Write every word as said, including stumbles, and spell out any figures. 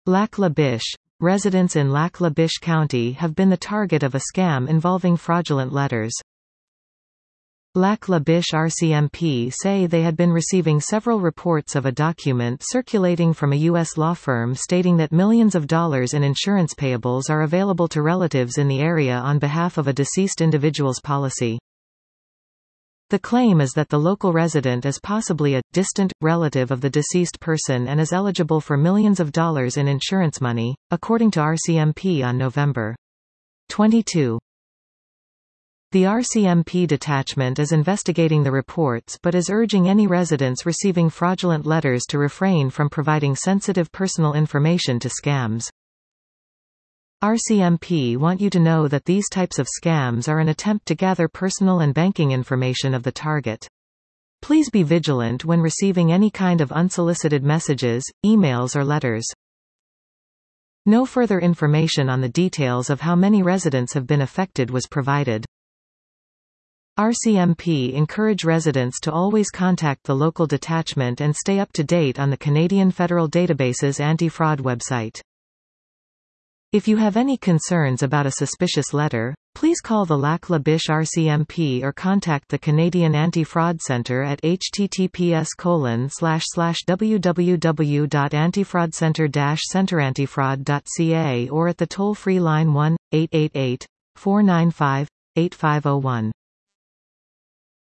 Lac La Biche. Residents in Lac La Biche County have been the target of a scam involving fraudulent letters. Lac La Biche R C M P say they had been receiving several reports of a document circulating from a U S law firm stating that millions of dollars in insurance payables are available to relatives in the area on behalf of a deceased individual's policy. The claim is that the local resident is possibly a distant relative of the deceased person and is eligible for millions of dollars in insurance money, according to R C M P on November twenty-second. The R C M P detachment is investigating the reports but is urging any residents receiving fraudulent letters to refrain from providing sensitive personal information to scams. R C M P want you to know that these types of scams are an attempt to gather personal and banking information of the target. Please be vigilant when receiving any kind of unsolicited messages, emails or letters. No further information on the details of how many residents have been affected was provided. R C M P encourage residents to always contact the local detachment and stay up to date on the Canadian Federal Database's anti-fraud website. If you have any concerns about a suspicious letter, please call the Lac La Biche R C M P or contact the Canadian Anti-Fraud Centre at h t t p s colon slash slash w w w dot antifraudcentre dash centreantifraud dot c a or at the toll-free line one eight eight eight, four nine five, eight five zero one.